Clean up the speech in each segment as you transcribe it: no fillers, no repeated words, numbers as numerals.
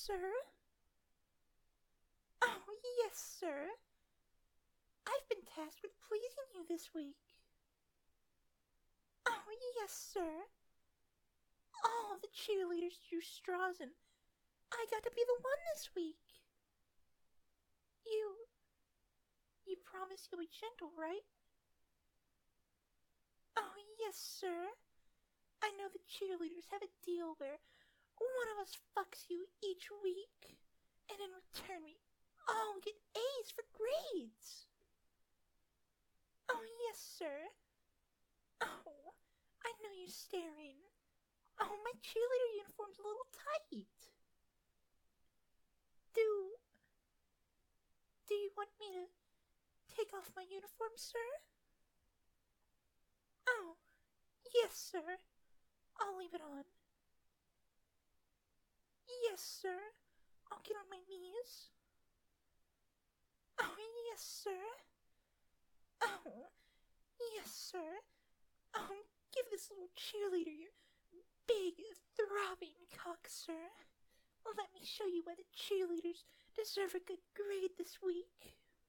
sir. Oh, yes, sir. I've been tasked with pleasing you this week. Oh, yes, sir. All the cheerleaders drew straws and I got to be the one this week. You. You promise you'll be gentle, right? Oh, yes, sir. I know the cheerleaders have a deal where one of us fucks you each week, and in return we all get A's for grades. Oh, yes, sir. Oh, I know you're staring. Oh, my cheerleader uniform's a little tight. Do. Do you want me to take off my uniform, sir? Oh, yes, sir. I'll leave it on. Yes, sir. I'll get on my knees. Oh, yes, sir. Oh, yes, sir. Give this little cheerleader your big, throbbing cock, sir. Let me show you why the cheerleaders deserve a good grade this week.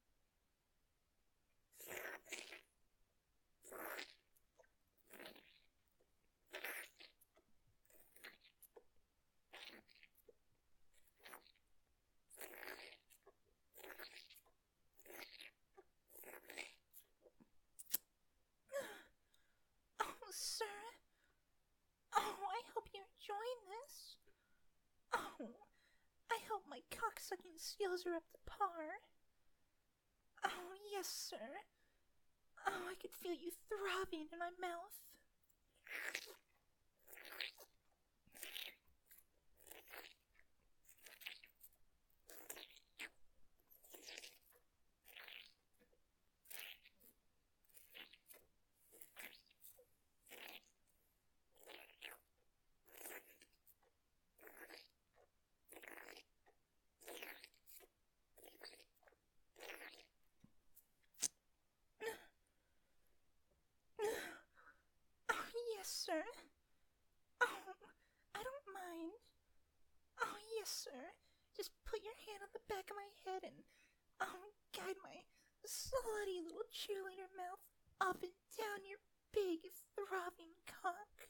Oh, sir. Oh, I hope you're enjoying this. Oh, I hope my cocksucking skills are up to par. Oh, yes, sir. Oh, I could feel you throbbing in my mouth. Oh, yes, sir. Oh, I don't mind. Oh, yes, sir. Just put your hand on the back of my head and guide my slutty little cheerleader mouth up and down your big, throbbing cock.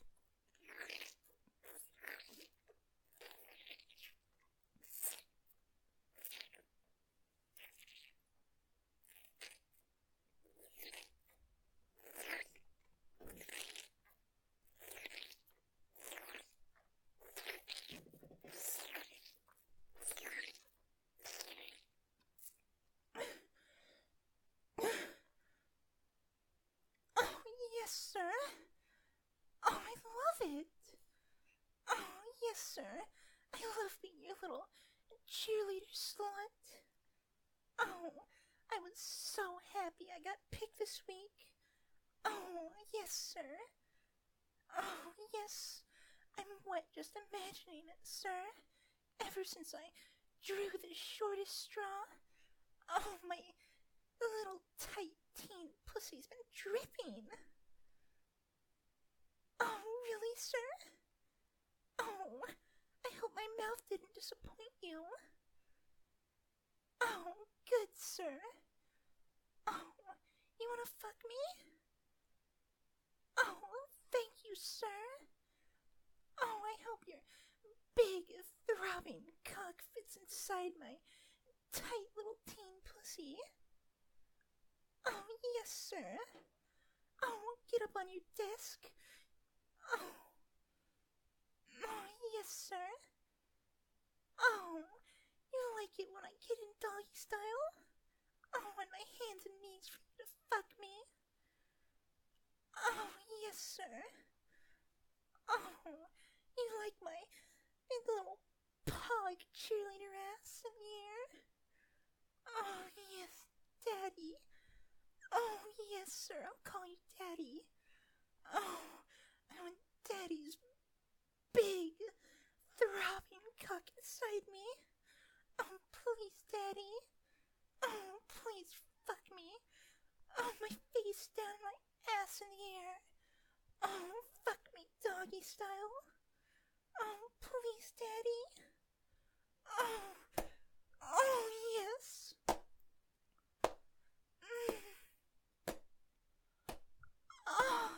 Oh, yes, sir. Oh, I love it. Oh, yes, sir. I love being your little cheerleader slut. Oh, I was so happy I got picked this week. Oh, yes, sir. Oh, yes. I'm wet just imagining it, sir. Ever since I drew the shortest straw. Oh, my little tight teen pussy's been dripping. Oh, really, sir? Oh, I hope my mouth didn't disappoint you. Oh, good, sir. Oh, you wanna fuck me? Oh, thank you, sir. Oh, I hope your big, throbbing cock fits inside my tight little teen pussy. Oh, yes, sir. Oh, get up on your desk. Oh, oh, yes, sir. Oh, you like it when I get in doggy style? Oh, on my hands and knees for you to fuck me. Oh, yes, sir. Oh, you like my big little pog cheerleader ass in the air? Oh, yes, Daddy. Oh, yes, sir, I'll call you Daddy. Oh, I want Daddy's big, throbbing cock inside me. Oh, please, Daddy. Oh, please fuck me. Oh, my face down, my ass in the air. Oh, fuck me doggy style. Oh, please, Daddy. Oh, oh yes. Oh,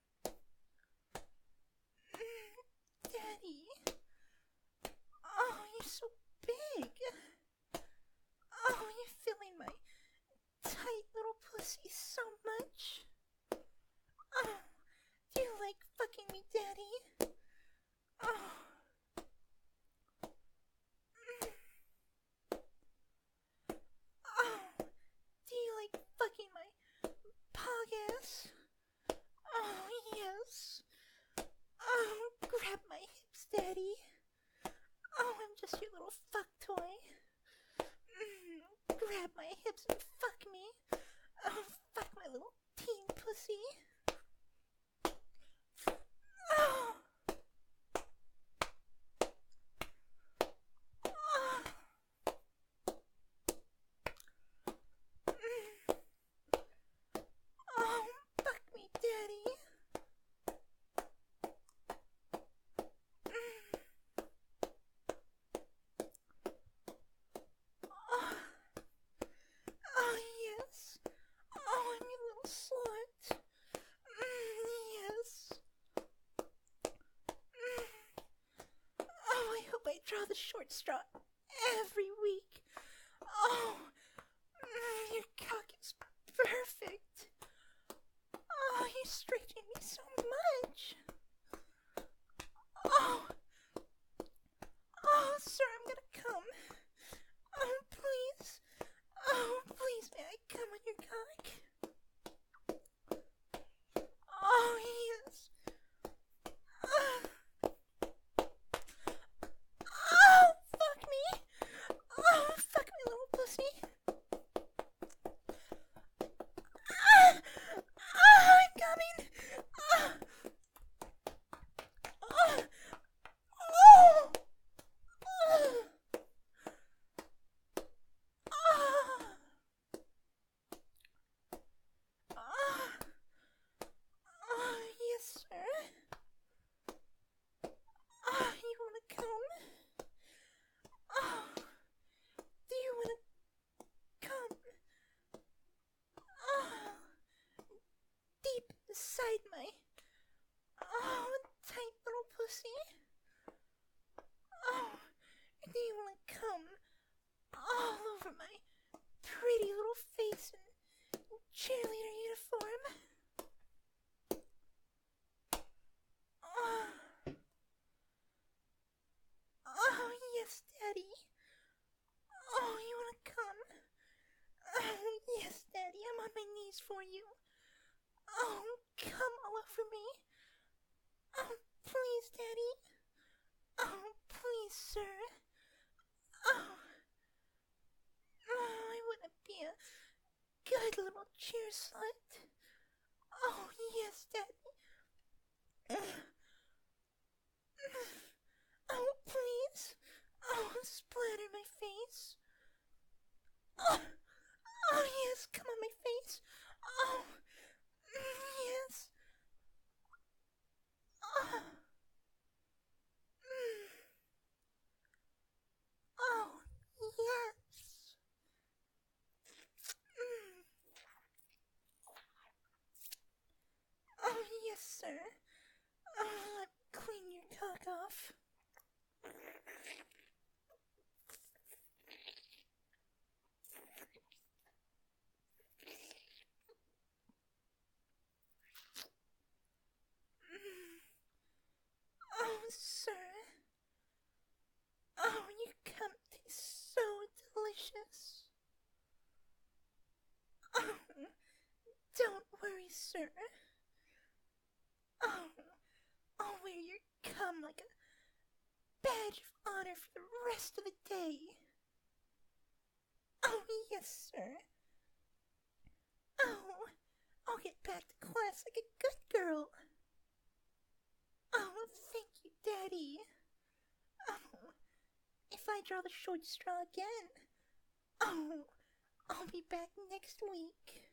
Daddy. Oh, you're so big. Oh, you're filling my tight little pussy so much. Oh, do you like fucking me, Daddy? Oh. Oh, do you like fucking my pog-ass? Oh, yes. Oh, grab my hips, Daddy. Oh, I'm just your little fuck toy. Grab my hips and fuck me. Oh, fuck my little teen pussy. Oh. Oh. Oh, fuck me, Daddy. Oh. Oh, yes. Oh, I'm your little slut. Yes. Oh, I hope I draw the short straw every week. Oh, your cock is perfect. Oh, you're stretching me so much. Oh, oh, sir, I'm gonna come. Oh, please. Oh, please, may I come on your cock? Oh, yes. Oh, fuck me. Oh, fuck my little pussy. I'm coming. Oh, oh, yes, sir. You wanna come? Oh, do you wanna come? Oh, deep inside my tight little pussy. Oh, do you wanna come all over my pretty little face and cheerleader uniform? Oh, oh yes, Daddy. Oh, you wanna come? Oh, yes, Daddy, I'm on my knees for you. Oh, come all over me. Oh, please, Daddy. Oh, please, sir. Oh, I wouldn't be a good little cheer slut. Oh, yes, Daddy. Oh, please. Oh, splatter my face. Oh, oh yes, come on my face. Oh, yes. Oh, oh yes. Oh, yes, sir. Oh, let me clean your cock off. Oh, sir. Oh, your cum tastes so delicious. Oh, don't worry, sir. Oh, I'll wear your cum like a badge of honor for the rest of the day. Oh, yes, sir. Oh, I'll get back to class like a good girl. Oh, thank you, Daddy. Oh, if I draw the short straw again, oh, I'll be back next week.